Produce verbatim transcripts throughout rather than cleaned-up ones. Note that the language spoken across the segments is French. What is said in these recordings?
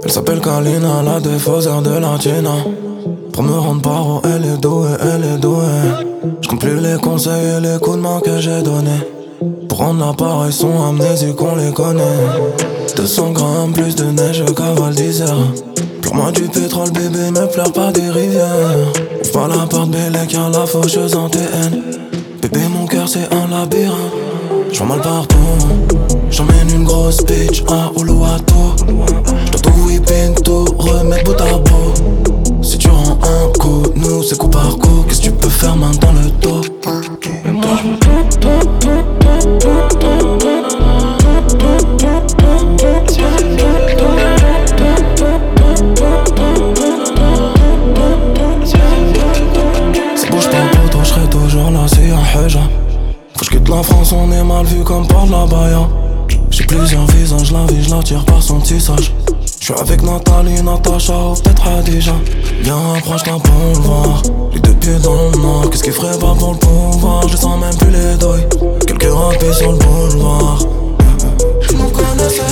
Elle s'appelle Kalina, la défausseur de la Tina. Pour me rendre paro, elle est douée, elle est douée. J'compte plus les conseils et les coups de main que j'ai donnés. Pour rendre l'appareil son amnésique, qu'on les connaît. Deux cents grammes plus de neige, je cavale dix heures. Pleure-moi du pétrole, bébé, ne pleure pas des rivières. Ouvre pas la porte, Bélec, y'a la faucheuse en T N. Bébé, mon cœur c'est un labyrinthe. J'vois mal partout. J'emmène une grosse bitch à Uluwatu. J'dois tout whipping, tout remettre bout à bout. Si tu rends un coup, nous c'est coup par coup. Qu'est-ce que tu peux faire main dans le dos? Et moi ça bouge pas pour toi, j'serai toujours là, c'est un hujab. Quand j'quitte la France, on est mal vu comme par de la baya. J'ai plusieurs visages, la vie j'la par son tissage. J'suis avec Nathalie, Natacha ou peut-être Khadija. Viens approche-toi pour le voir. Les deux pieds dans le noir, qu'est-ce qu'il ferait pas pour le pouvoir? Je sens même plus les douilles, quelques rapés sur le boulevard. Je m'en connaissais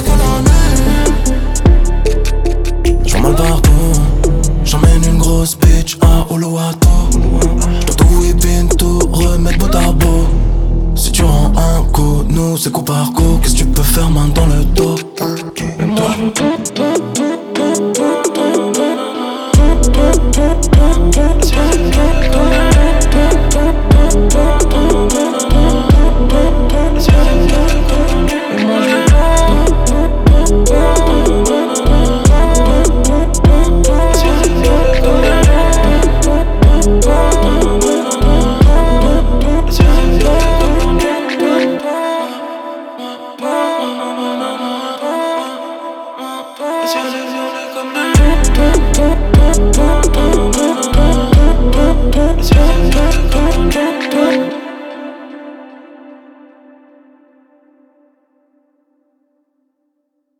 que l'année. J'vois mal partout. J'emmène une grosse bitch à Uluwatu. J'dois tout whipping, tout remettre bout à bout. Si tu rends un coup, nous c'est coup par coup.